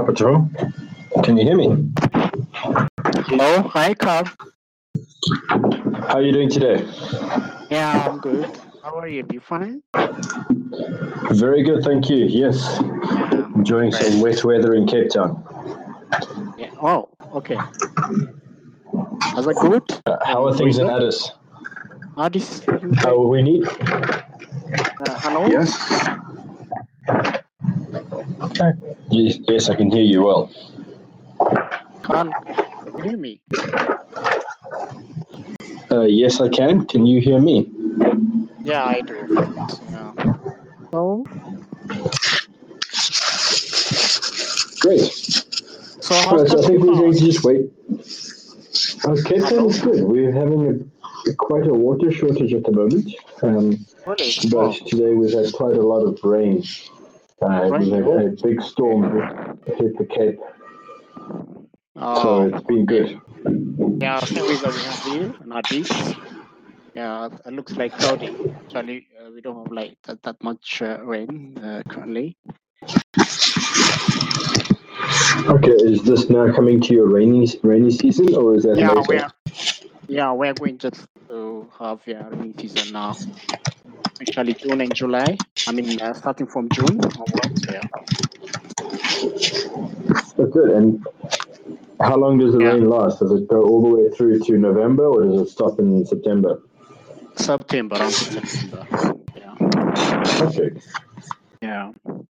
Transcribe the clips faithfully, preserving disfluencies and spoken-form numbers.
Patrol. Can you hear me? Hello, hi, Carl. How are you doing today? Yeah, I'm good. How are you? You fine? Very good, thank you. Yes. Yeah. Enjoying Great. some wet weather in Cape Town. Yeah. Oh, okay. Was that good? Uh, how are things in Addis? Addis is looking How great. are we need? Uh, hello? Yes. Yes, yes, I can hear you well. Carl, can you hear me? Uh, yes, I can. Can you hear me? Yeah, I do, of course. Yeah. So, Great. so All how's right, so I think Pacific we're going Town? to just wait. Uh, Cape Town Hello? is good. We're having a, quite a water shortage at the moment, um, Really? but Oh, today we've had quite a lot of rain. Uh, we've rain? had Oh, a big storm hit the Cape, so oh, it's been okay. good. Yeah, same weather we have here in Addis. Yeah, it looks like cloudy. Actually, uh, we don't have like that, that much uh, rain uh, currently. Okay, is this now coming to your rainy rainy season, or is that Yeah, we later? are. Yeah, we're going just to have yeah rainy season now. Actually, June and July. I mean, uh, starting from June onwards. Yeah. Oh, good. And how long does the Yeah. rain last? Does it go all the way through to November, or does it stop in September? September until September. Yeah. Okay, Yeah.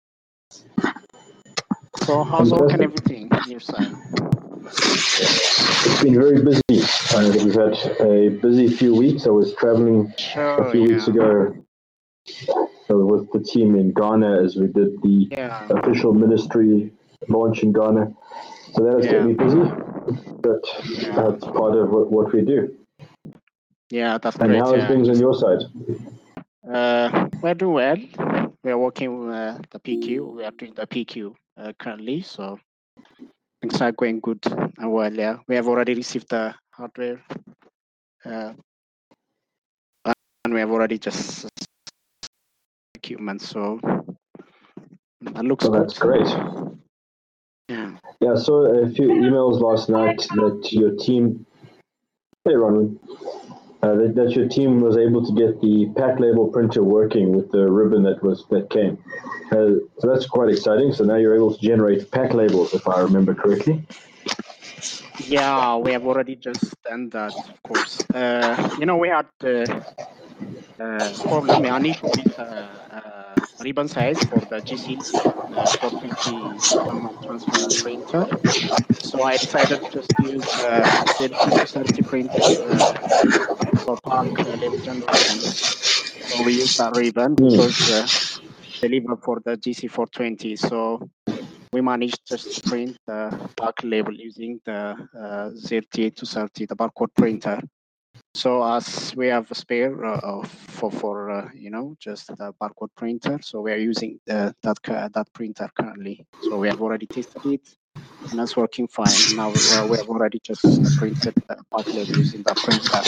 So how's work and fantastic. everything on your side? It's been very busy. Uh, we've had a busy few weeks. I was traveling a Sure. few weeks Yeah. ago uh, with the team in Ghana as we did the Yeah. official ministry launch in Ghana. So that has kept Yeah. me busy, but Yeah. that's part of what, what we do. Yeah. That's And great. how is Yeah. things on your side? Uh, we're doing well. We're working uh, the P Q. We are doing the P Q uh, currently. So things are going good and well. Yeah. We have already received the hardware. Uh, and we have already just equipment, so that looks Well, good. that's great. Yeah. Yeah, I saw a few emails last night that your team, hey Ronwin, uh, that, that your team was able to get the pack label printer working with the ribbon that was that came. Uh, so that's quite exciting. So now you're able to generate pack labels, if I remember correctly. Yeah, we have already just done that, of course. Uh, you know, we had uh, uh, problem, an issue with uh, uh, ribbon size for the G C uh, four twenty thermal transfer printer. So I decided just to use the Z T two thirty printer uh, for pack uh, label generation. So we use that ribbon, which Hmm. was uh, delivered for the G C four twenty. So we managed just to print the pack label using the uh, Z T two thirty, the barcode printer. So as we have a spare uh, for for uh, you know just the barcode printer, so we are using the, that uh, that printer currently. So we have already tested it, and that's working fine. Now uh, we have already just uh, printed the pack label using that printer.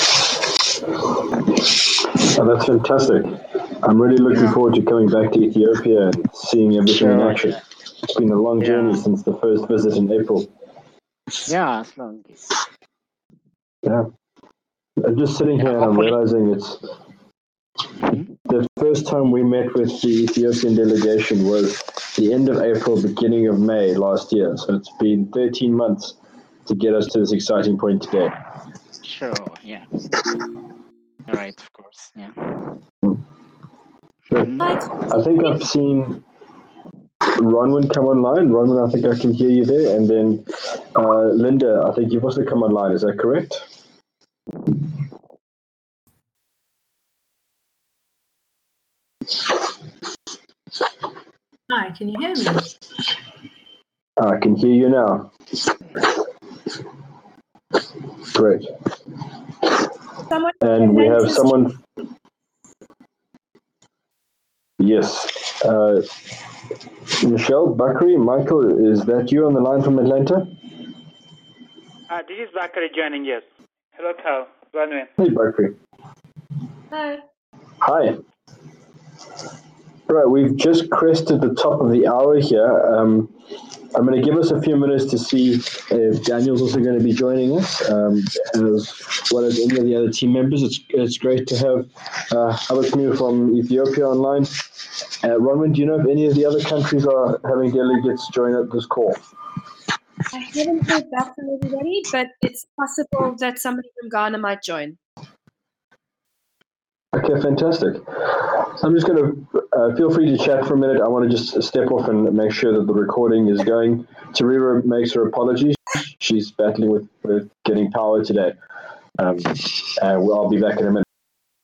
Oh, that's fantastic. I'm really looking Yeah, forward to coming back to Ethiopia and seeing everything in sure. action. Yeah, It's been a long journey yeah, since the first visit in April. yeah. As long, Yeah. I'm just sitting yeah. here and I'm Hopefully. realizing it's Mhm. the first time we met with the Ethiopian delegation was the end of April, beginning of May last year. So it's been thirteen months to get us to this exciting point today. Sure. Yeah. All right. Of course. Yeah. But Mhm. I think I've seen Ronwin come online. Ronwin, I think I can hear you there. And then uh, Linda, I think you've also come online. Is that correct? Hi, can you hear me? I can hear you now. Great. Someone And we have Atlantis. someone. Yes. Uh, Michelle, Bakri, Michael, is that you on the line from Atlanta? Uh, this is Bakari joining, yes. Hello, Carl. Ronwin. Hey, Bakri. Hi. Hi. Right, we've just crested the top of the hour here. Um, I'm going to give us a few minutes to see if Daniel's also going to be joining us, um, as well as any of the other team members. It's it's great to have uh, Abakmu from Ethiopia online. Uh, Ronwin, do you know if any of the other countries are having delegates join at this call? I haven't heard back from everybody, but it's possible that somebody from Ghana might join. Okay, fantastic. So I'm just going to uh, feel free to chat for a minute. I want to just step off and make sure that the recording is going. Tarira makes her apologies. She's battling with, with getting power today. Um, and well, I'll be back in a minute.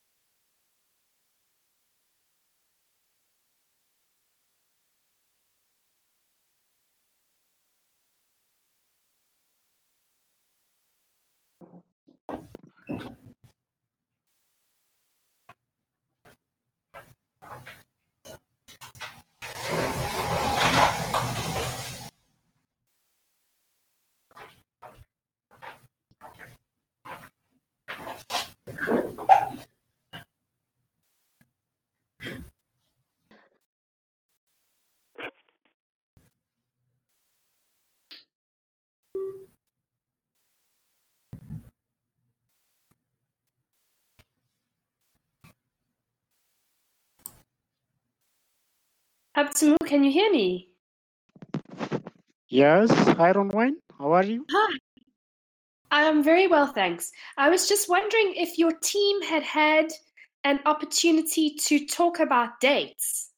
Abtsamu, can you hear me? Yes, hi Ronwin, how are you? Hi. I'm very well, thanks. I was just wondering if your team had had an opportunity to talk about dates.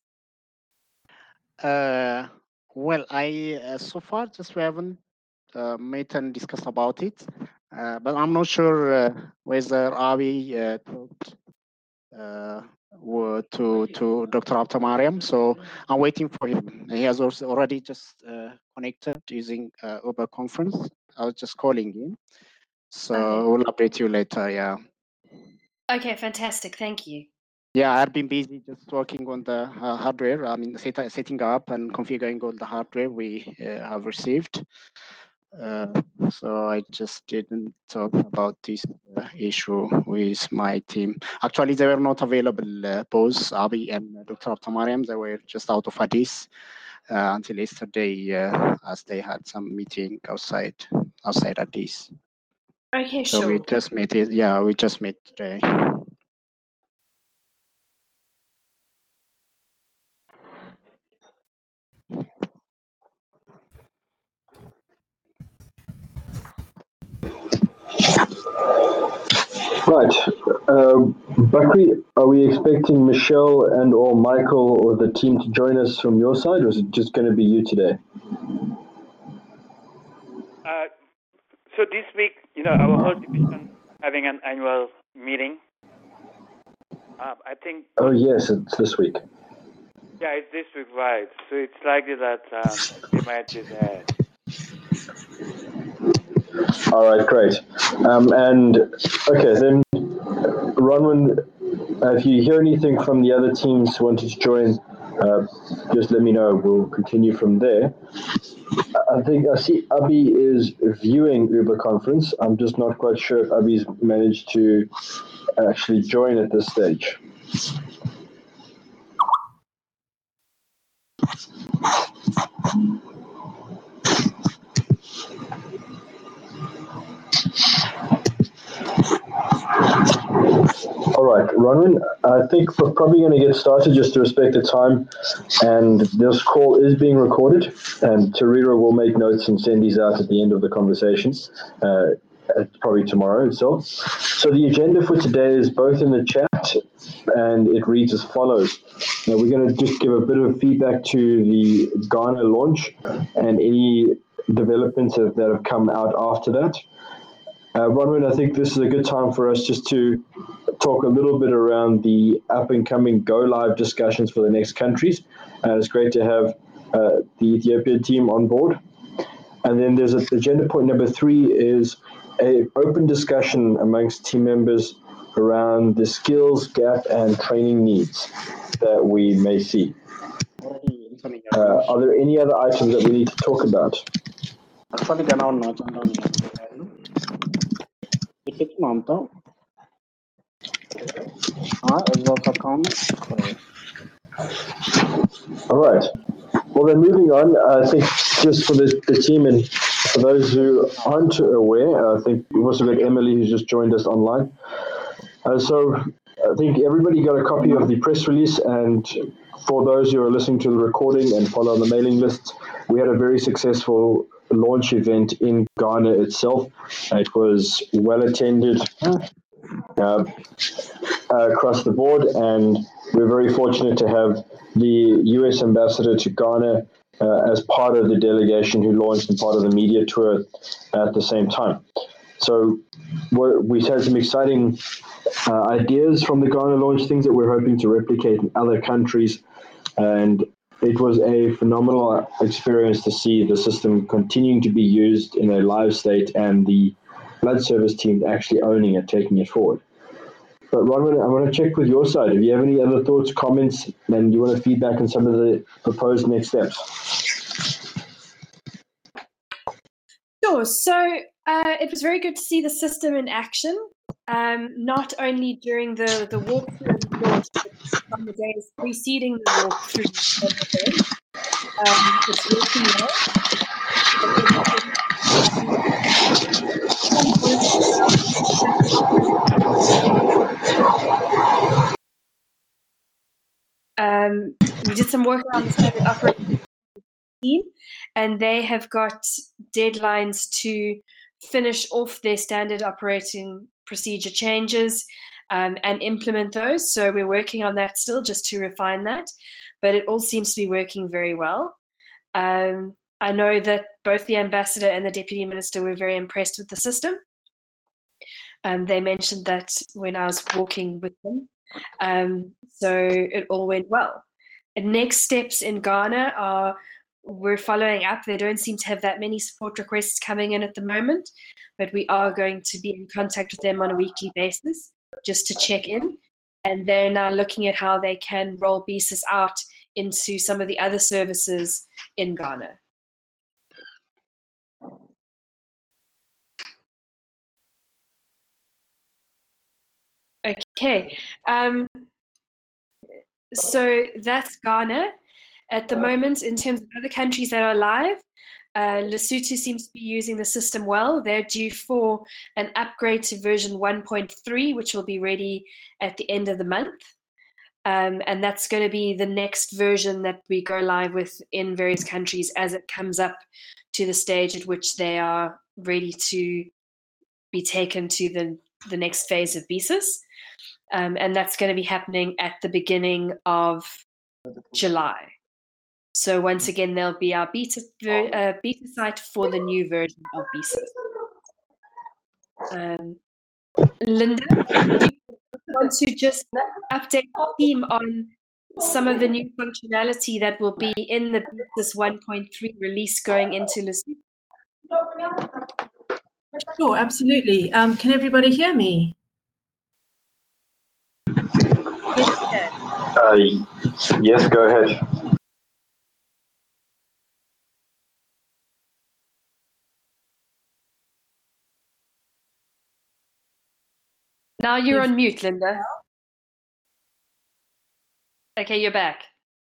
Uh, well, I uh, so far just we haven't uh, met and discussed about it, uh, but I'm not sure uh, whether Avi uh, talked uh, wo- to to Doctor Abtamariam. So I'm waiting for him. He has also already just uh, connected using uh, Uber conference. I was just calling him, so Okay. we'll update you later. Yeah. Okay, fantastic. Thank you. Yeah, I've been busy just working on the uh, hardware. I mean, set, setting up and configuring all the hardware we uh, have received. Uh, so I just didn't talk about this uh, issue with my team. Actually, they were not available, uh, both Abi and uh, Doctor Abtamariam. They were just out of Addis uh, until yesterday, uh, as they had some meeting outside outside Addis. Okay, So sure. we just met it. Yeah, we just met today. Right. Uh, Bakri, are we expecting Michelle and or Michael or the team to join us from your side, or is it just going to be you today? Uh, so this week, you know, our whole division having an annual meeting. Uh, I think. Oh, yes, it's this week. Yeah, it's this week, right? So it's likely that um, they might be there. All right, great. Um, and okay, then, Ronwin, uh, if you hear anything from the other teams wanting to join, uh, just let me know. We'll continue from there. I think I see Abi is viewing Uber conference. I'm just not quite sure if Abi's managed to actually join at this stage. All right, Ronwin, I think we're probably going to get started just to respect the time. And this call is being recorded, and Tarira will make notes and send these out at the end of the conversation, uh, probably tomorrow itself. So the agenda for today is both in the chat, and it reads as follows. Now we're going to just give a bit of feedback to the Ghana launch and any developments that have come out after that. Uh, Ronwin, I think this is a good time for us just to talk a little bit around the up-and-coming go-live discussions for the next countries. Uh, it's great to have uh, the Ethiopian team on board. And then there's a, agenda point number three is a open discussion amongst team members around the skills gap and training needs that we may see. Uh, are there any other items that we need to talk about? Actually, gana not It's not though. Ah, exhaust account. All right. Well, then moving on, I think just for the, the team and for those who aren't aware, I think we've also got Emily who's just joined us online. Uh, so I think everybody got a copy of the press release, and for those who are listening to the recording and follow on the mailing lists, we had a very successful launch event in Ghana itself. It was well attended uh, uh, across the board, and we're very fortunate to have the U S ambassador to Ghana uh, as part of the delegation who launched and part of the media tour at the same time. So we're, we had some exciting uh, ideas from the Ghana launch, things that we're hoping to replicate in other countries, and it was a phenomenal experience to see the system continuing to be used in a live state and the blood service team actually owning it, taking it forward. But Ron, I want to check with your side. If you have any other thoughts, comments, and you want to feedback on some of the proposed next steps? Sure. So uh, it was very good to see the system in action, um, not only during the, the walkthrough and launch, but on the days preceding the walkthrough of the event. Um, it's working well. Um, we did some work around the standard operating team, and they have got deadlines to finish off their standard operating procedure changes um, and implement those. So we're working on that still, just to refine that. But it all seems to be working very well. Um, I know that both the ambassador and the deputy minister were very impressed with the system. Um, they mentioned that when I was walking with them. Um, so it all went well. And next steps in Ghana are we're following up. They don't seem to have that many support requests coming in at the moment, but we are going to be in contact with them on a weekly basis just to check in. And they're now looking at how they can roll B S I S out into some of the other services in Ghana. Okay, um, so that's Ghana. At the moment, in terms of other countries that are live, uh, Lesotho seems to be using the system well. They're due for an upgrade to version one point three, which will be ready at the end of the month. Um, and that's going to be the next version that we go live with in various countries as it comes up to the stage at which they are ready to be taken to the, the next phase of B S I S. Um, and that's going to be happening at the beginning of July. So once again, there'll be our beta, uh, beta site for the new version of B S I S. Um, Linda, do you want to just update the team on some of the new functionality that will be in the B S I S one point three release going into Lesotho? Sure, absolutely. Um, can everybody hear me? Uh, yes, go ahead. Now you're on mute, Linda. Okay, you're back.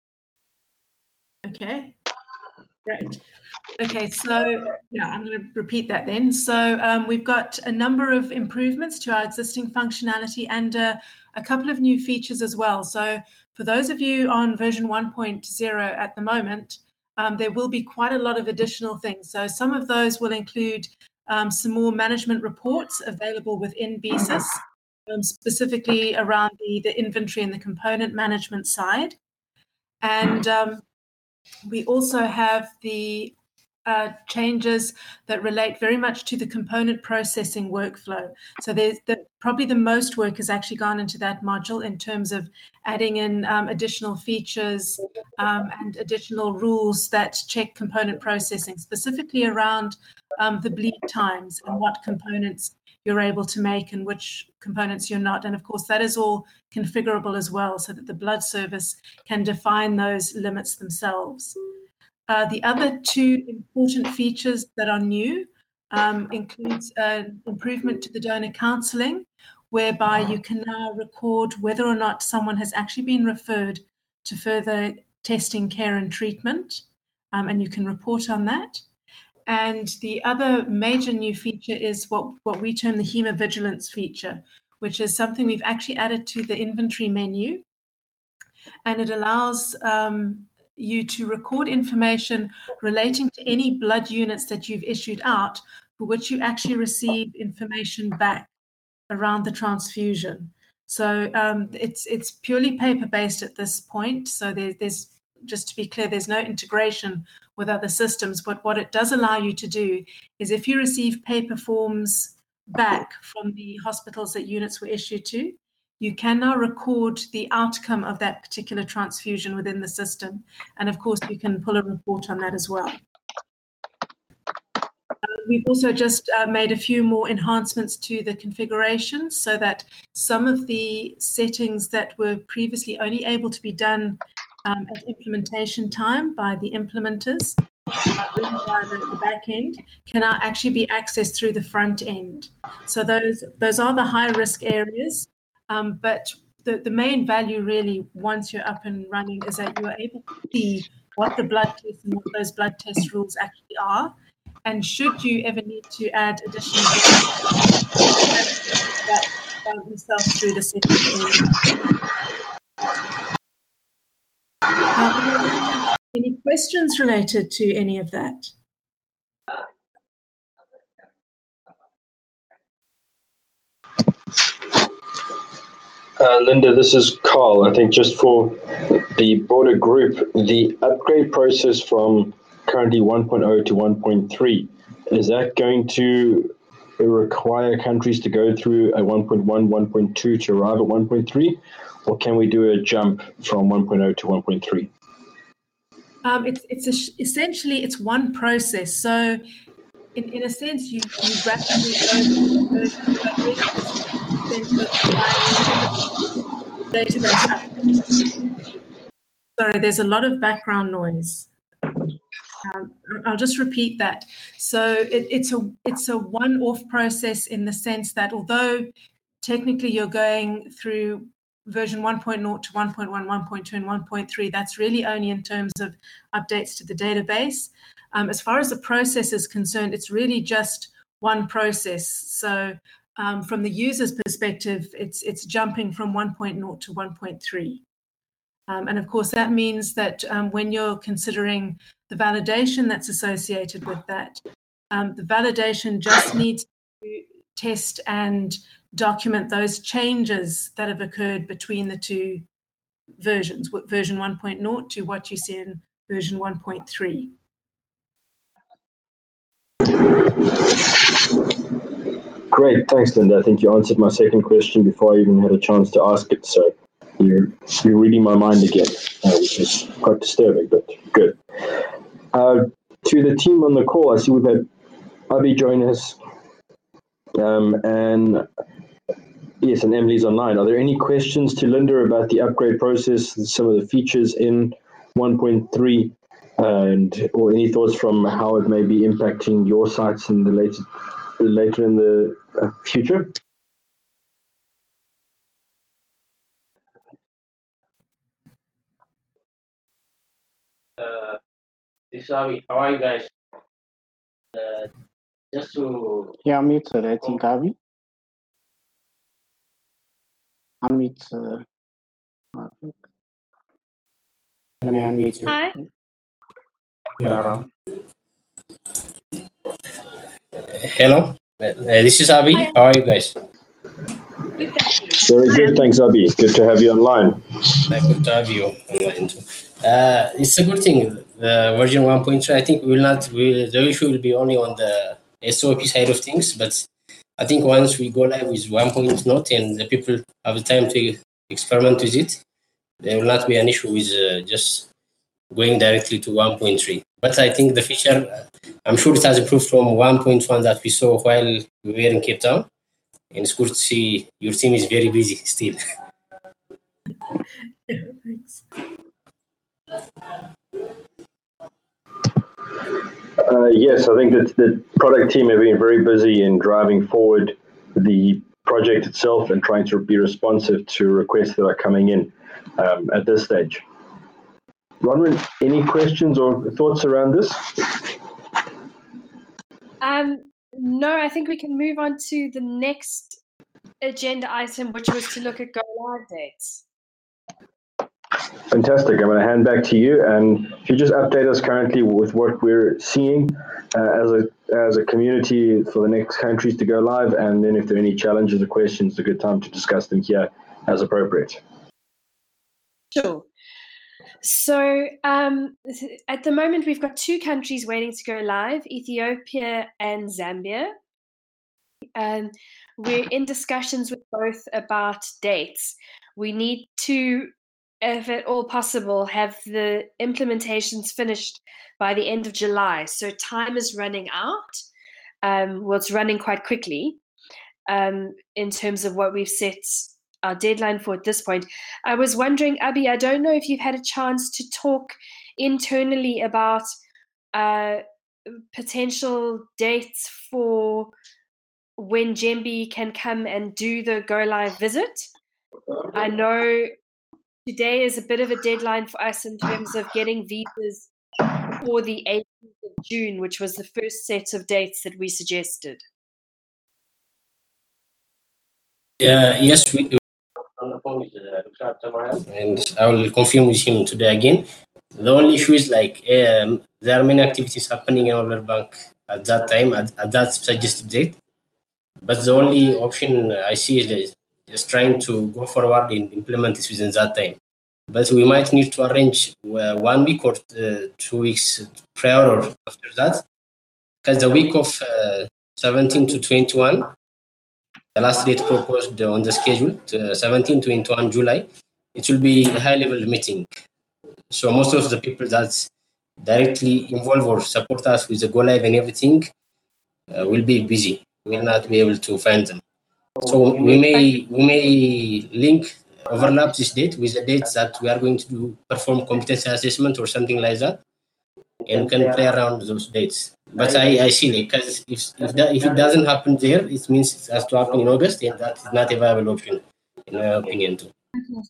Okay, great. Okay, so yeah, I'm going to repeat that then. So um, we've got a number of improvements to our existing functionality and uh, a couple of new features as well. So for those of you on version one point zero at the moment, um, there will be quite a lot of additional things. So some of those will include um, some more management reports available within B S I S, um, specifically around the, the inventory and the component management side. And um, we also have the Uh, changes that relate very much to the component processing workflow. So there's the, probably the most work has actually gone into that module in terms of adding in um, additional features um, and additional rules that check component processing, specifically around um, the bleed times and what components you're able to make and which components you're not. And of course, that is all configurable as well so that the blood service can define those limits themselves. Uh, the other two important features that are new um, includes an improvement to the donor counselling, whereby you can now record whether or not someone has actually been referred to further testing, care and treatment, um, and you can report on that. And the other major new feature is what, what we term the hemovigilance feature, which is something we've actually added to the inventory menu. And it allows um, you to record information relating to any blood units that you've issued out, for which you actually receive information back around the transfusion. So um, it's it's purely paper-based at this point. So there, there's, just to be clear, there's no integration with other systems. But what it does allow you to do is, if you receive paper forms back from the hospitals that units were issued to, you can now record the outcome of that particular transfusion within the system. And of course, you can pull a report on that as well. Uh, we've also just uh, made a few more enhancements to the configuration, so that some of the settings that were previously only able to be done um, at implementation time by the implementers, uh, by the, the back end, can now actually be accessed through the front end. So those, those are the high risk areas. Um, but the, the main value really, once you're up and running, is that you are able to see what the blood tests and what those blood test rules actually are. And should you ever need to add additional data, that yourself through the setting. Uh, any questions related to any of that? Uh, Linda, this is Carl. I think just for the broader group, the upgrade process from currently one point oh to one point three, is that going to require countries to go through a one point one, one point two to arrive at one point three, or can we do a jump from one point oh to one point three? Um, it's it's a, essentially it's one process. So in, in a sense, you, you rapidly go through the database. Sorry, there's a lot of background noise. Um, I'll just repeat that. So it, it's a it's a one-off process in the sense that although technically you're going through version one point oh to one point one, one point two, and one point three, that's really only in terms of updates to the database. Um, as far as the process is concerned, it's really just one process. So um, from the user's perspective, it's it's jumping from one point oh to one point three. Um, and of course, that means that um, when you're considering the validation that's associated with that, um, the validation just needs to test and document those changes that have occurred between the two versions, version one point oh to what you see in version one point three. Great, thanks, Linda. I think you answered my second question before I even had a chance to ask it. So you're, you're reading my mind again, uh, which is quite disturbing, but good. Uh, to the team on the call, I see we've had Abby join us, um, and yes, and Emily's online. Are there any questions to Linda about the upgrade process, and some of the features in one point three, and or any thoughts from how it may be impacting your sites in the later, later in the uh, future? Uh, this is Avi. How are you guys? Uh, just to Yeah, unmute, uh, I think, Avi. Unmute. Uh, can I unmute you? Hi. Yeah. Hello, uh, this is Avi. Hi. How are you guys? Very good, thanks, Abhi. Good to have you online. Uh, good to have you online too. Uh, it's a good thing. The version one point three, I think will not. Will, the issue will be only on the S O P side of things, but I think once we go live with one point oh and the people have the time to experiment with it, there will not be an issue with uh, just going directly to one point three. But I think the feature, I'm sure it has improved from one point one that we saw while we were in Cape Town. And it's good to see your team is very busy still. Yeah, thanks. Uh, yes, I think that the product team have been very busy in driving forward the project itself and trying to be responsive to requests that are coming in um, at this stage. Ronwin, any questions or thoughts around this? Um, no, I think we can move on to the next agenda item, which was to look at go live dates. Fantastic. I'm going to hand back to you, and if you just update us currently with what we're seeing uh, as a as a community for the next countries to go live, and then if there are any challenges or questions, it's a good time to discuss them here as appropriate. Sure. So um, at the moment, we've got two countries waiting to go live, Ethiopia and Zambia. Um, we're in discussions with both about dates. We need to, if at all possible, have the implementations finished by the end of July. So time is running out. Um, well, it's running quite quickly um, in terms of what we've set our deadline for at this point. I was wondering, Abby, I don't know if you've had a chance to talk internally about uh, potential dates for when Jembe can come and do the go live visit. I know today is a bit of a deadline for us in terms of getting visas for the eighteenth of June, which was the first set of dates that we suggested. Uh, yes, we on the phone with uh, Doctor Tamara, and I will confirm with him today again. The only issue is like um, there are many activities happening in our bank at that time, at, at that suggested date. But the only option I see is just trying to go forward and implement it within that time. But we might need to arrange uh, one week or uh, two weeks prior or after that, because the week of uh, seventeen to twenty-one, the last date proposed on the schedule, to seventeen to twenty-one July, it will be a high-level meeting. So most of the people that directly involve or support us with the go live and everything uh, will be busy. We will not be able to find them. So we may we may link overlap this date with the dates that we are going to do, perform competency assessment or something like that, and can play around those dates. But I, I see it because if if, that, if it doesn't happen there, it means it has to happen in August, and that is not a viable option, in my opinion, too.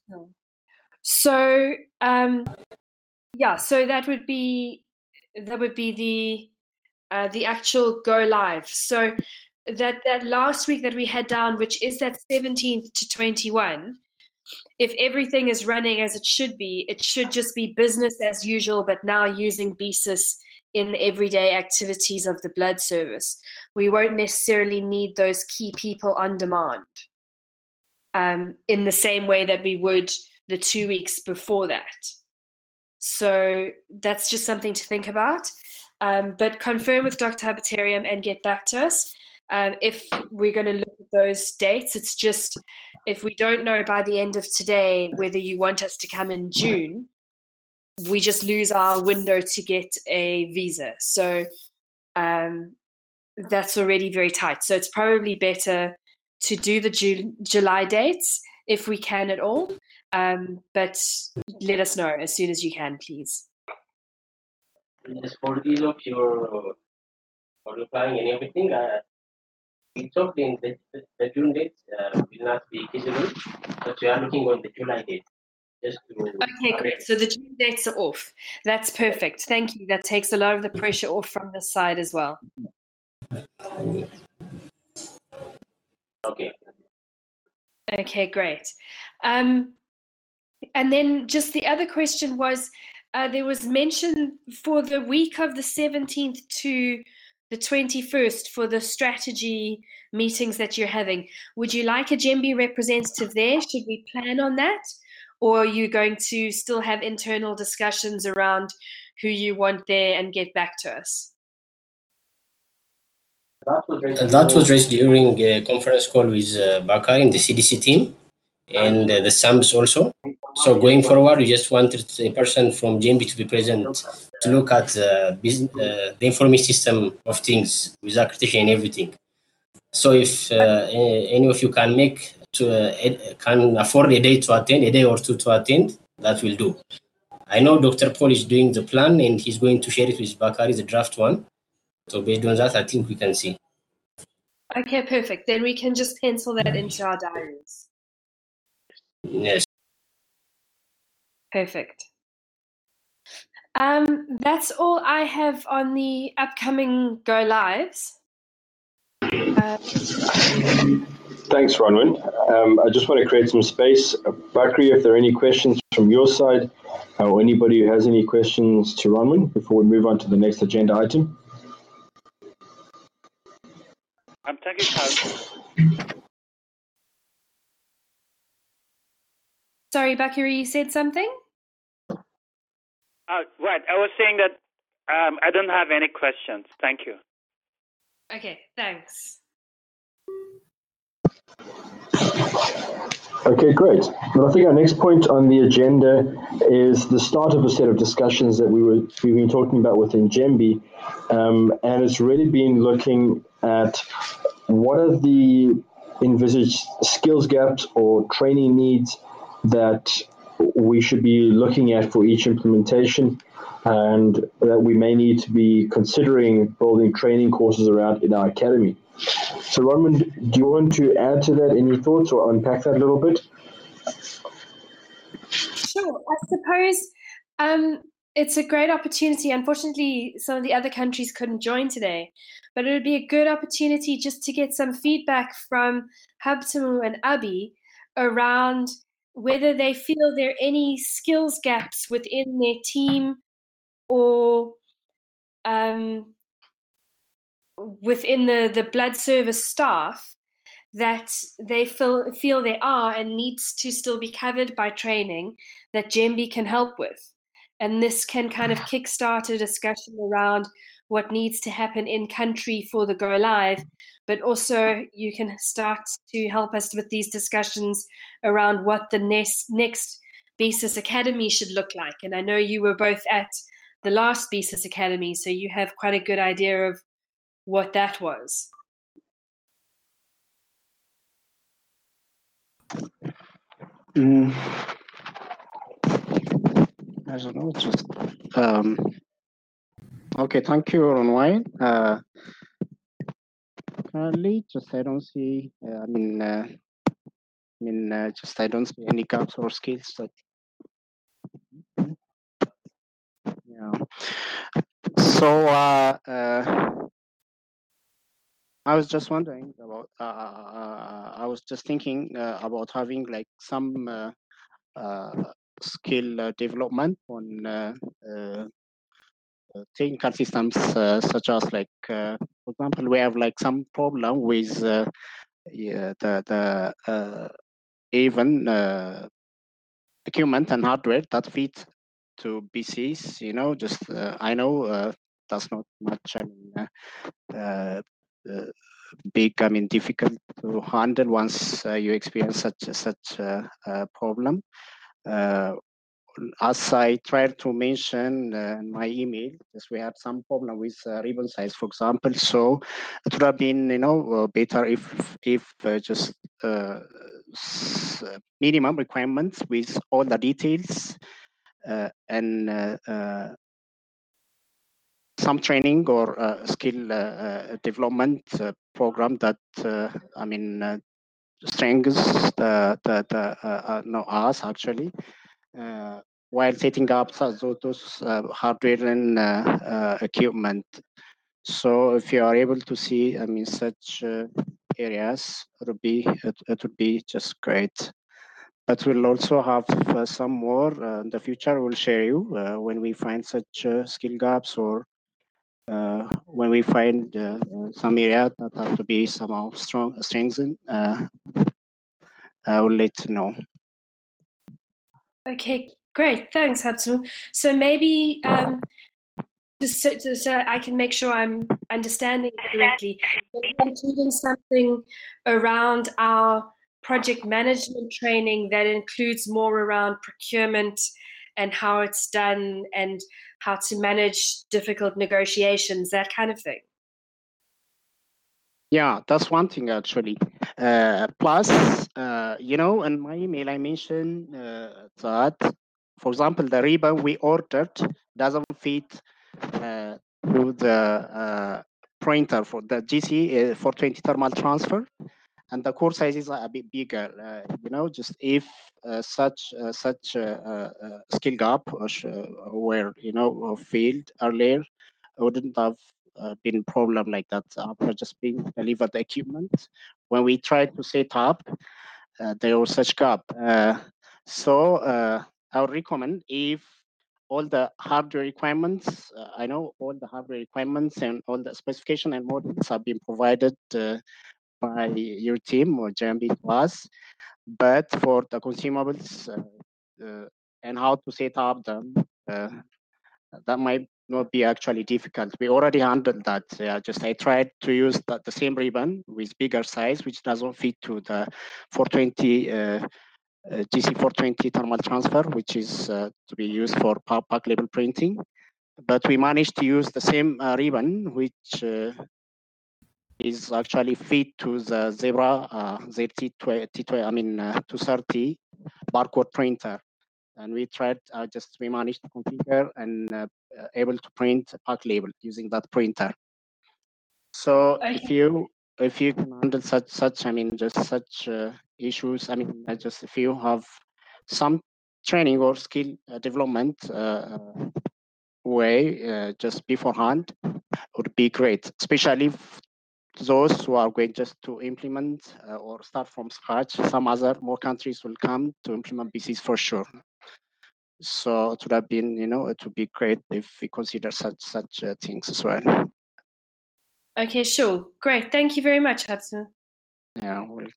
So um, yeah, so that would be that would be the uh, the actual go live. So that that last week that we had down, which is that seventeenth to twenty-one, if everything is running as it should be, it should just be business as usual, but now using B S I S in the everyday activities of the blood service. We won't necessarily need those key people on demand um, in the same way that we would the two weeks before that. So that's just something to think about. Um, but confirm with Doctor Habiterium and get back to us. Um, if we're going to look at those dates, it's just if we don't know by the end of today whether you want us to come in June, we just lose our window to get a visa. So um, that's already very tight. So it's probably better to do the Ju- July dates if we can at all. Um, but let us know as soon as you can, please. Yes, for ease of your for applying and everything, uh, it's okay. The, the, the June date uh, will not be feasible, but we are looking on the July date. Just to okay, great. So the June dates are off. That's perfect. Thank you. That takes a lot of the pressure off from this side as well. Okay. Okay, great. Um, and then just the other question was, uh, there was mention for the week of the seventeenth to the twenty-first for the strategy meetings that you're having. Would you like a Jembe representative there? Should we plan on that? Or are you going to still have internal discussions around who you want there and get back to us? That was raised, uh, that was raised during a conference call with uh, Bakar in the C D C team and uh, the SAMS also. So going forward, we just wanted a person from Jembe to be present to look at uh, business, uh, the information system of things with accreditation and everything. So if uh, any of you can make to uh, can afford a day to attend, a day or two to attend, that will do. I know Doctor Paul is doing the plan and he's going to share it with Bakari, the draft one. So based on that, I think we can see. Okay, perfect. Then we can just pencil that into our diaries. Yes. Perfect. Um, that's all I have on the upcoming go lives. Uh, Thanks, Ronwin. Um, I just want to create some space. Uh, Bakri, if there are any questions from your side, uh, or anybody who has any questions to Ronwin before we move on to the next agenda item. Um, thank you, Charles. sorry, Bakari, you said something? Uh, right, I was saying that um, I don't have any questions. Thank you. Okay, thanks. Okay, great. Well, I think our next point on the agenda is the start of a set of discussions that we were we've been talking about within GEMBI, um, and it's really been looking at what are the envisaged skills gaps or training needs that we should be looking at for each implementation, and that we may need to be considering building training courses around in our academy. So, Ronwin, do you want to add to that any thoughts or unpack that a little bit? Sure. I suppose um, it's a great opportunity. Unfortunately, some of the other countries couldn't join today, but it would be a good opportunity just to get some feedback from Habtamu and Abi around whether they feel there are any skills gaps within their team or um, within the, the blood service staff that they feel feel there are and needs to still be covered by training that GEMBI can help with. And this can kind of kickstart a discussion around what needs to happen in country for the go live, but also you can start to help us with these discussions around what the next next B S I S Academy should look like. And I know you were both at the last B S I S Academy, so you have quite a good idea of what that was. Mm, I don't know. Just um, okay. Thank you, Ronwin. Uh, currently, just I don't see. Uh, I mean, uh, I mean, uh, just I don't see any gaps or skills that. Yeah. So uh, uh, I was just wondering about. Uh, uh, I was just thinking uh, about having like some uh, uh, skill uh, development on uh, uh, technical systems, uh, such as like, uh, for example, we have like some problem with uh, yeah, the the uh, even uh, equipment and hardware that fit to B Cs. You know, just uh, I know uh, that's not much. I mean, uh, uh, uh, big. I mean, difficult to handle once uh, you experience such such a, a problem. Uh, as I tried to mention uh, in my email, yes, we had some problem with uh, ribbon size, for example. So it would have been, you know, uh, better if if uh, just uh, minimum requirements with all the details uh, and uh, uh, some training or uh, skill uh, uh, development uh, program that uh, I mean uh, strengthens the the, the uh, uh, no us actually. Uh, while setting up those, those uh, hardware and uh, uh, equipment. So if you are able to see, I mean, such uh, areas, it would be it, it would be just great. But we'll also have uh, some more uh, in the future. We'll share you uh, when we find such uh, skill gaps or uh, when we find uh, some area that have to be somehow strong strengthened. Uh, I will let you know. Okay, great. Thanks, Hatsu. So maybe um, just so, so, so I can make sure I'm understanding correctly, maybe including something around our project management training that includes more around procurement and how it's done and how to manage difficult negotiations, that kind of thing. Yeah, that's one thing actually. Uh, plus, uh, you know, in my email I mentioned uh, that, for example, the ribbon we ordered doesn't fit uh, to the uh, printer for the G C uh, four twenty thermal transfer. and the core sizes are a bit bigger. Uh, you know, just if uh, such uh, such uh, uh, skill gap were you know failed earlier, wouldn't have uh, been problem like that after just being delivered the equipment. When we tried to set up, uh, there was such gap. Uh, so uh, I would recommend if all the hardware requirements, uh, I know all the hardware requirements and all the specification and models have been provided uh, by your team or J M B to us, but for the consumables uh, uh, and how to set up them, uh, that might not be actually difficult. We already handled that. Yeah, just I tried to use the, the same ribbon with bigger size, which doesn't fit to the four twenty uh, uh, G C four twenty thermal transfer, which is uh, to be used for pack label printing. But we managed to use the same uh, ribbon, which uh, is actually fit to the Zebra uh, Z T twenty, I mean uh, two thirty barcode printer. And we tried, uh, just we managed to configure and uh, uh, able to print a pack label using that printer. So Okay. if you if you can handle such such, I mean, just such uh, issues, I mean, uh, just if you have some training or skill uh, development uh, way uh, just beforehand, would be great, especially those who are going just to implement uh, or start from scratch. Some other more countries will come to implement B Cs for sure. So it would have been, you know, it would be great if we consider such such uh, things as well. Okay, sure. Great. Thank you very much, Hudson. Yeah. Well,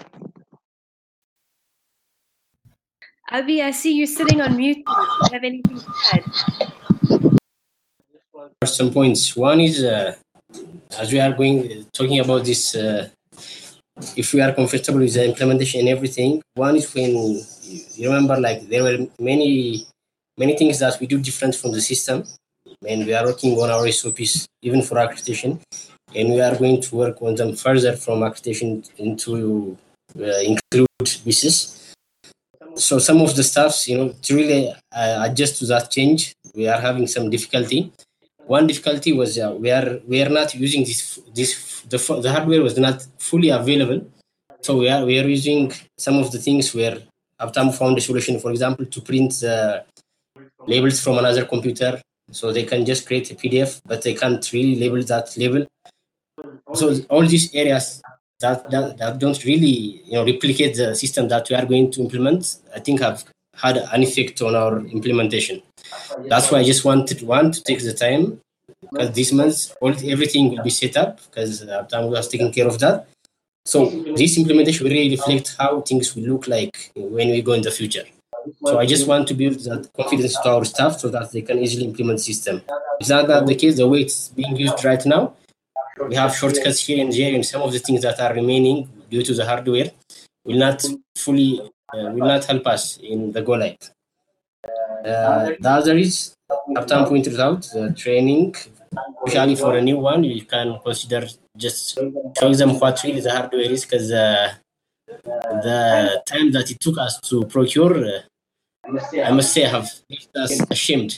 Abi, I see you sitting on mute. Do you have anything to add? Some points. One is, uh, as we are going talking about this, uh, if we are comfortable with the implementation and everything, one is when you remember, like there were many, many things that we do different from the system, and we are working on our S O Ps even for accreditation, and we are going to work on them further from accreditation into uh, include B C S. So some of the stuffs, you know, to really uh, adjust to that change, we are having some difficulty. One difficulty was uh, we are we are not using this this the the hardware was not fully available, so we are we are using some of the things where Aptam found a solution, for example, to print uh, labels from another computer, so they can just create a P D F, but they can't really label that label. So all these areas that, that that don't really you know replicate the system that we are going to implement, I think have had an effect on our implementation. That's why I just wanted want to take the time, because this month all everything will be set up, because Aptam was taking care of that. So this implementation will really reflect how things will look like when we go in the future. So I just want to build that confidence to our staff so that they can easily implement system. If that's not the case, the way it's being used right now, we have shortcuts here and there, and some of the things that are remaining due to the hardware will not fully uh, will not help us in the go live. Uh, the other is, Aptam pointed out, the training, especially for a new one, you can consider just showing them what really the hardware is, because uh, the time that it took us to procure, uh, I must say, have left us ashamed.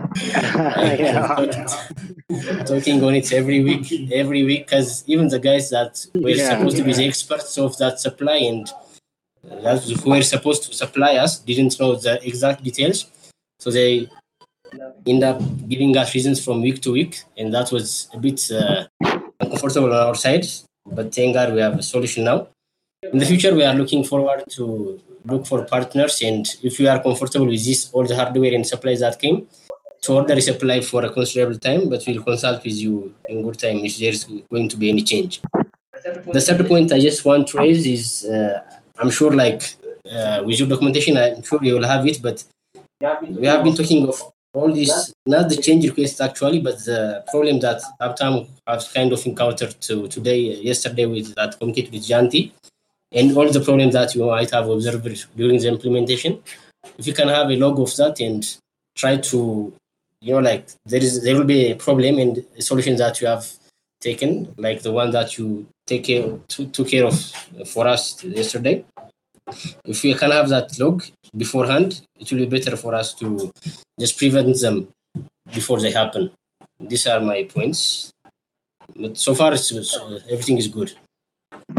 yeah. Talking on it every week, every week, because even the guys that were Yeah. supposed to be the experts of that supply and that who were supposed to supply us didn't know the exact details, so they end up giving us reasons from week to week, and that was a bit uh, uncomfortable on our side. But thank God we have a solution now. In the future, we are looking forward to look for partners, and if we are comfortable with this, all the hardware and supplies that came, to order a supply for a considerable time, but we'll consult with you in good time if there's going to be any change. The third point I just want to raise is, uh, I'm sure like uh, with your documentation, I'm sure you will have it, but we have been talking of all this, not the change request actually, but the problem that Aptam has kind of encountered to today, yesterday with that communicate with Janti, and all the problems that you might have observed during the implementation. If you can have a log of that and try to, you know, like there is, there will be a problem and a solution that you have taken, like the one that you take care, to, took care of for us yesterday. If we can have that log beforehand, it will be better for us to just prevent them before they happen. These are my points. But so far, it's, it's, everything is good.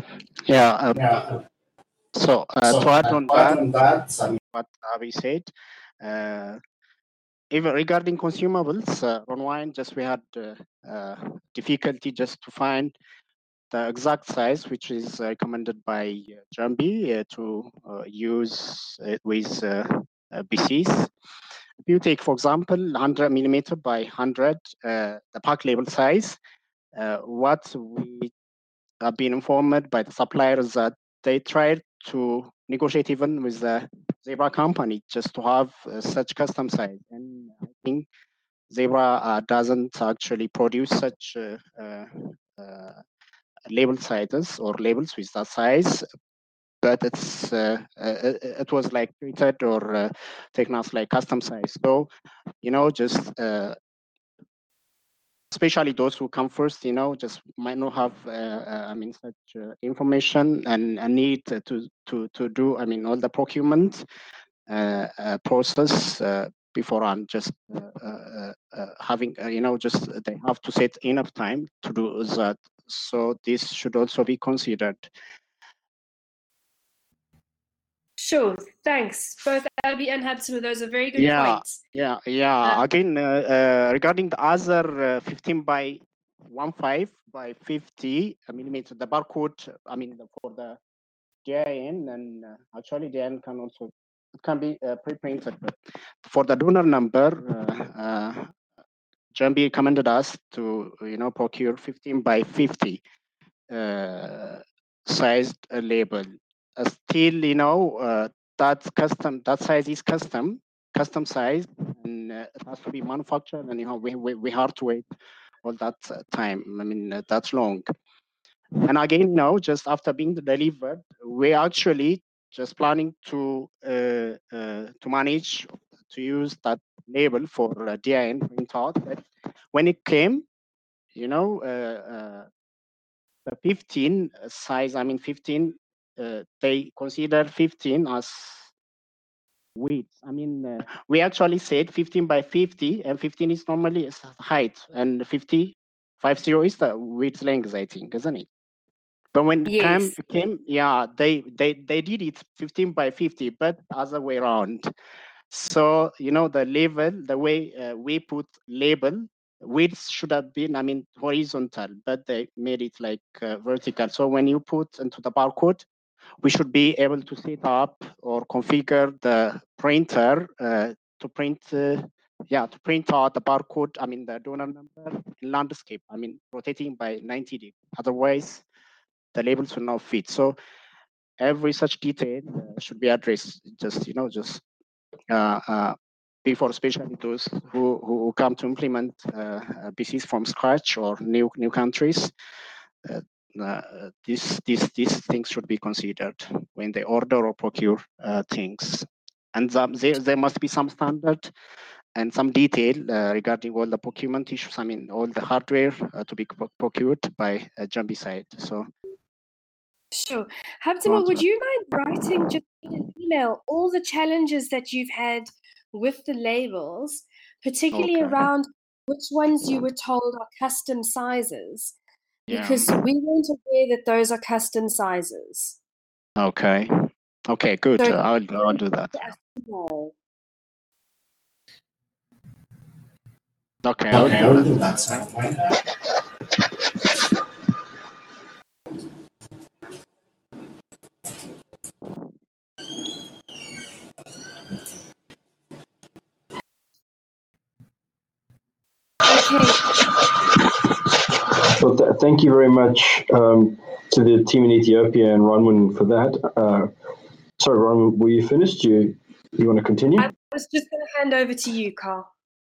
Yeah. Uh, Yeah. so, uh, So to add uh, on to add that, on that, I mean, what Avi said, uh, even regarding consumables, uh, on wine, just we had uh, uh, difficulty just to find the exact size, which is recommended by uh, Jambi uh, to uh, use it with uh, uh, B Cs. If you take, for example, one hundred millimeter by one hundred, uh, the pack label size, uh, what we have been informed by the suppliers that they tried to negotiate even with the Zebra company just to have uh, such custom size. And I think Zebra uh, doesn't actually produce such uh, uh, uh, label sizes or labels with that size, but it's uh, uh, it was like treated or uh, taken as like custom size. So, you know, just uh, especially those who come first, you know, just might not have, uh, uh, I mean, such uh, information and a need to to to do, I mean, all the procurement uh, uh, process uh, beforehand. Just uh, uh, uh, having, uh, you know, just they have to set enough time to do that. So this should also be considered. Sure, thanks. Both Abby and Habsima, those are very good Yeah, points. yeah, yeah. Uh, Again, uh, uh, regarding the other uh, fifteen by fifteen by fifty millimeter, the barcode, I mean, the, for the D I N, and uh, actually D I N can also, it can be uh, pre-printed, but for the donor number, uh, uh, Jambi recommended us to, you know, procure fifteen by fifty uh, sized uh, label. Uh, still, you know, uh, that's custom, that size is custom, custom size, and uh, it has to be manufactured, and you know, we, we, we have to wait all that uh, time. I mean, uh, that's long. And again, now, just after being delivered, we actually just planning to uh, uh, to manage to use that label for uh, D I N printout. But when it came, you know, uh, uh, the fifteen size, I mean, fifteen, uh, they consider fifteen as width. I mean, uh, we actually said fifteen by fifty, and fifteen is normally height, and fifty, fifty is the width length, I think, isn't it? But when it came, yes. it came, yeah, they, they, they did it fifteen by fifty, but other way around. So, you know, the label, the way uh, we put label, width should have been, I mean, horizontal, but they made it like uh, vertical. So when you put into the barcode, we should be able to set up or configure the printer uh, to print, uh, yeah, to print out the barcode, I mean, the donor number in landscape, I mean, rotating by ninety degrees. Otherwise, the labels will not fit. So every such detail uh, should be addressed. Just, you know, just uh, uh, before, especially those who, who come to implement uh, B Cs from scratch or new new countries. Uh, uh, these these these things should be considered when they order or procure uh, things, and um, there there must be some standard and some detail uh, regarding all the procurement issues. I mean, all the hardware uh, to be procured by uh, Jambi side. So. Sure. Habsima, would you mind writing just in an email all the challenges that you've had with the labels, particularly Okay. around which ones you were told are custom sizes? Because Yeah. we weren't aware that those are custom sizes. Okay. Okay, good. So, uh, I'll, I'll do that. no. Okay, I'll okay, do I'll that. do that. So, Okay. Well, th- thank you very much um, to the team in Ethiopia and Ronwin for that. Uh, sorry, Ronwin, were you finished? You you want to continue? I was just going to hand over to you, Carl.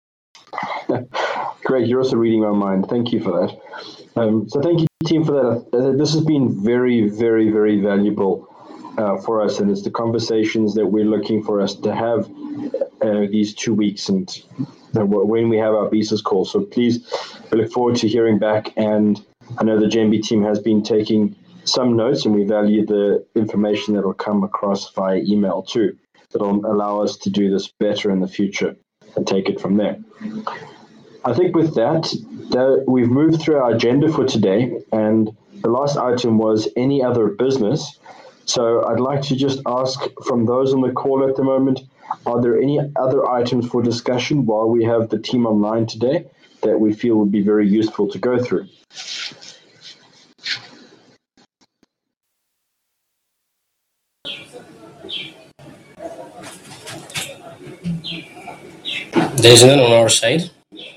Great, you're also reading my mind. Thank you for that. Um, so thank you, team, for that. Uh, this has been very, very, very valuable uh, for us, and it's the conversations that we're looking for us to have uh, these two weeks and uh, when we have our B I S A S call. So please, we look forward to hearing back, and I know the J M B team has been taking some notes, and we value the information that will come across via email too. That'll allow us to do this better in the future and take it from there. I think with that, that we've moved through our agenda for today, and the last item was any other business. So I'd like to just ask from those on the call at the moment, are there any other items for discussion while we have the team online today that we feel would be very useful to go through? There's none on our side.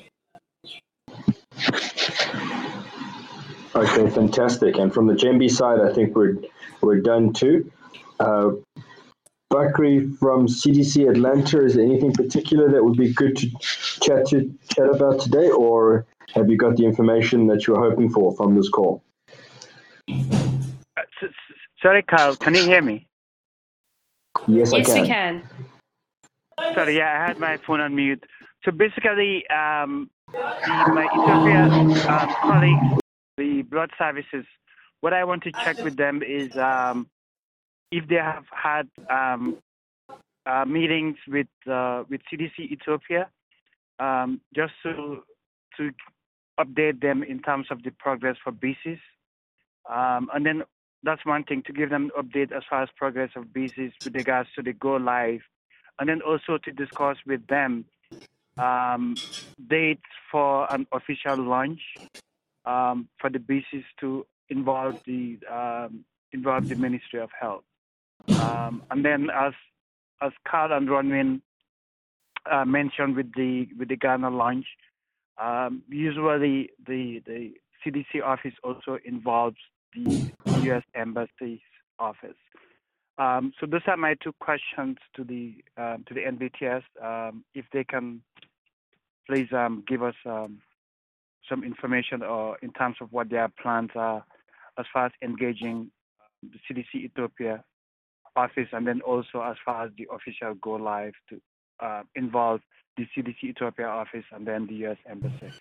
Okay, fantastic. And from the G E M B side, I think we're we're done too. Uh, Bakri from C D C Atlanta, is there anything particular that would be good to chat to chat about today, or have you got the information that you're hoping for from this call? Uh, s- s- sorry, Carl, can you hear me? Yes, I Yes, can. we can. Sorry, yeah, I had my phone on mute. So basically, um, the, my Ethiopia um, colleagues, the blood services, what I want to check with them is um, if they have had um, uh, meetings with uh, with C D C Ethiopia, um, just to to update them in terms of the progress for B C S. Um, and then that's one thing, to give them an update as far as progress of B C S with regards to the go live. And then also to discuss with them um, dates for an official launch um, for the B C S to involve the um, involve the Ministry of Health. Um, and then as as Carl and Ronwin uh, mentioned with the with the Ghana launch, um, usually the the C D C office also involves the U S Embassy's office. Um, so those are my two questions to the um, to the N B T S. Um, if they can please um, give us um, some information or in terms of what their plans are as far as engaging the C D C Ethiopia office, and then also as far as the official go live to uh, involve the C D C Ethiopia office and then the U S Embassy.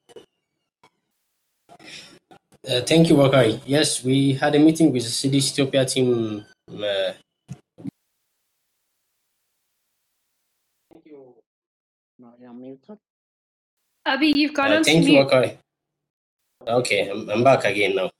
Uh, thank you, Bakari. Yes, we had a meeting with the C D C Ethiopia team. Uh, Thank you. No, you're muted. Abi, you've gone uh, on to thank you, mute. Bakari. Okay, I'm, I'm back again now.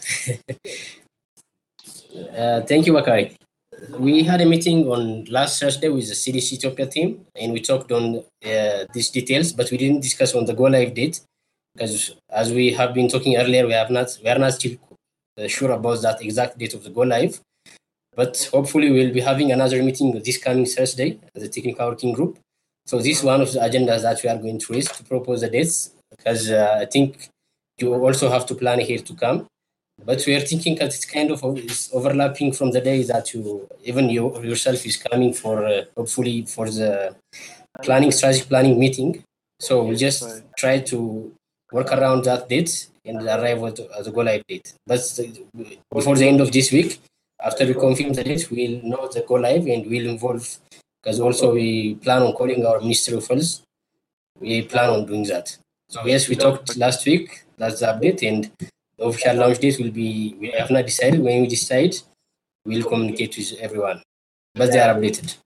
uh, thank you, Bakari. We had a meeting on last Thursday with the C D C Ethiopia team, and we talked on uh, these details, but we didn't discuss on the go live date, because as we have been talking earlier, we have not we are not still uh, sure about that exact date of the go live. But hopefully, we'll be having another meeting this coming Thursday as a technical working group. So this is one of the agendas that we are going to raise to propose the dates, because uh, I think you also have to plan here to come. But we are thinking that it's kind of it's overlapping from the day that you, even you yourself, is coming for uh, hopefully for the planning strategic planning meeting. So we'll just try to work around that date and arrive at, at the go live date. But before the end of this week, after we confirm the date, we'll know the go live and we'll involve, because also we plan on calling our Ministry of Health. We plan on doing that. So yes, we talked last week. That's the update, and the official launch date will be. We have not decided. When we decide, we'll communicate with everyone. But they are updated.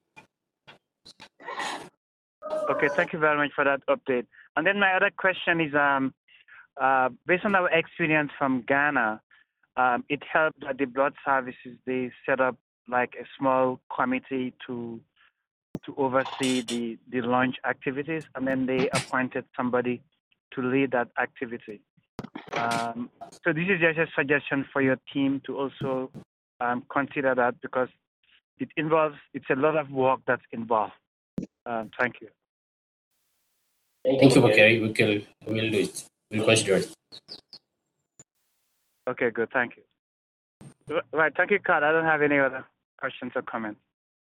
Okay, thank you very much for that update. And then my other question is, um, uh, based on our experience from Ghana, um, it helped that the blood services, they set up like a small committee to to oversee the, the launch activities, and then they appointed somebody to lead that activity. Um, so this is just a suggestion for your team to also um, consider that, because it involves, it's a lot of work that's involved. Um, thank you. Thank you, Bakari. We will we'll do it. We'll consider it. Okay, good. Thank you. Right. Thank you, Carl. I don't have any other questions or comments.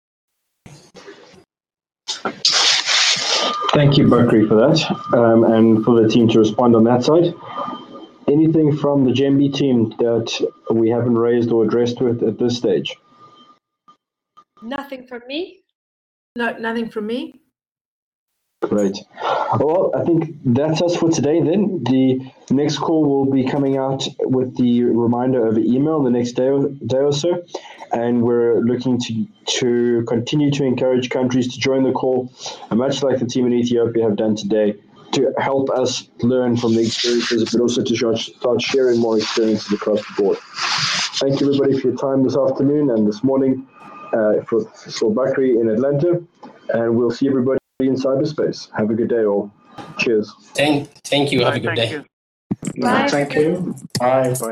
Thank you, Bakri, for that, um, and for the team to respond on that side. Anything from the G E M B team that we haven't raised or addressed with at this stage? Nothing from me. No, nothing from me. Great. Well, I think that's us for today then. The next call will be coming out with the reminder over email the next day or, day or so. And we're looking to, to continue to encourage countries to join the call, much like the team in Ethiopia have done today, to help us learn from the experiences, but also to start sharing more experiences across the board. Thank you, everybody, for your time this afternoon and this morning uh, for, for Bakri in Atlanta. And we'll see everybody in cyberspace. Have a good day, all. Cheers. Thank, thank you. Have a good Thank day. you. Bye. Thank you. Bye. Bye.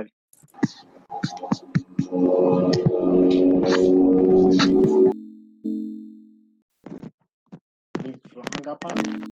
If you hang up,